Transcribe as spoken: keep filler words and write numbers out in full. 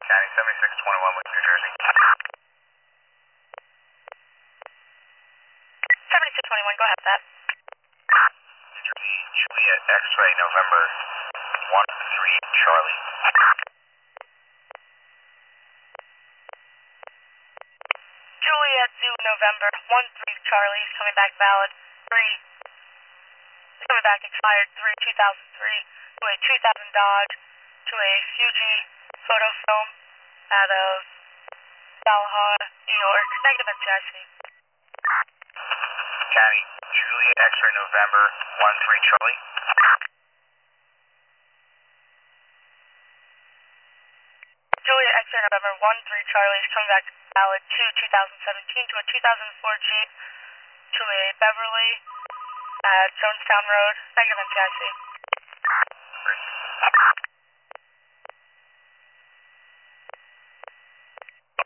County seventy-six twenty-one with New Jersey. seventy-six twenty-one, go ahead with that. New Jersey, Juliet X-ray November one three Charlie. Juliet Zoo November one three Charlie is coming back valid. three. It's coming back expired three two thousand three to a two thousand Dodge to a Fuji photo film out of Valhalla, New York. Negative N C I C. County, Juliet X-ray November one three Charlie. Juliet X-ray November one three Charlie is coming back valid to two thousand seventeen to a two thousand four Jeep to a Beverly at Jonestown Road. Negative N C I C.